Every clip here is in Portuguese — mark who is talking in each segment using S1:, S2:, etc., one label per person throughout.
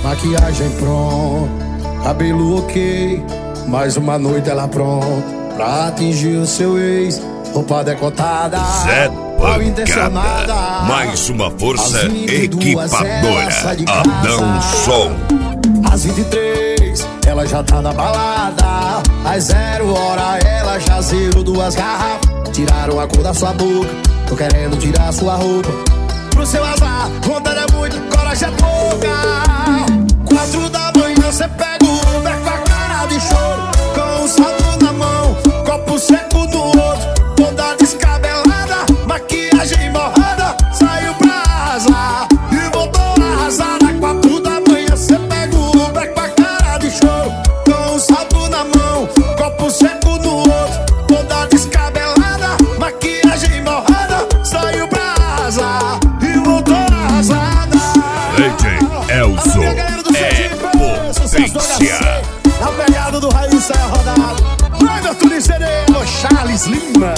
S1: maquiagem pronta, cabelo ok, mais uma noite ela pronta pra atingir o seu ex. Roupa decotada,
S2: Zé
S1: mal intencionada,
S2: Pancada, mais uma força
S1: às 22
S2: equipadora,
S1: ela sai de casa.
S2: Adão Som.
S1: Às 23 ela já tá na balada, às 0 hora ela já zerou 2 garrafas. Tiraram a cor da sua boca, tô querendo tirar sua roupa. Pro seu azar, vontade é muito, coragem é pouca. 4 da manhã cê pega o Uber com a cara de choro, com um salto na mão, copo seco no outro, toda descabelada, maquiagem borrada, saiu pra arrasar e voltou arrasada. 4 da manhã cê pega o Uber com a cara de choro, com um salto na mão, copo seco no outro, toda descabelada, maquiagem borrada, saiu pra arrasar e voltou arrasada.
S2: DJ Elzo é potência.
S1: Na pegada do Raíssa é rodado. Everton de Cerezo, Charles Lima.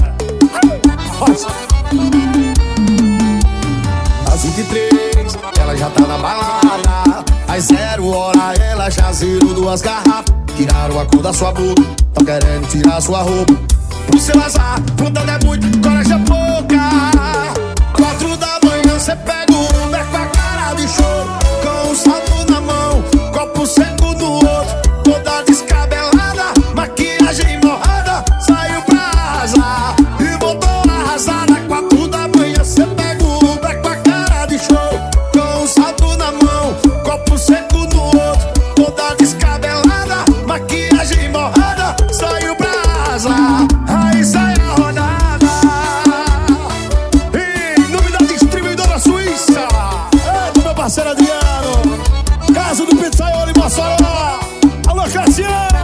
S1: Às 23, ela já tá na balada, às 0 hora ela já zerou 2 garrafas. Tiraram a cor da sua boca, tão querendo tirar sua roupa. Pro seu azar, vontade é muito, coragem é pouca. 4 da manhã cê pega o Uber com a cara de choro, com um salto na mão, copo seco no outro, toda descabelada, maquiagem borrada, saiu pra arrasar e voltou arrasada. 4 da manhã cê pega o Uber com a cara de choro, com um salto na mão, copo seco no outro, toda descabelada, maquiagem borrada, saiu pra arrasar. Aí sai a rodada. Em nome da distribuidora suíça, do meu parceiro Adriano, caso do pizzaiolo em Mossoró. Alô, Cassiano.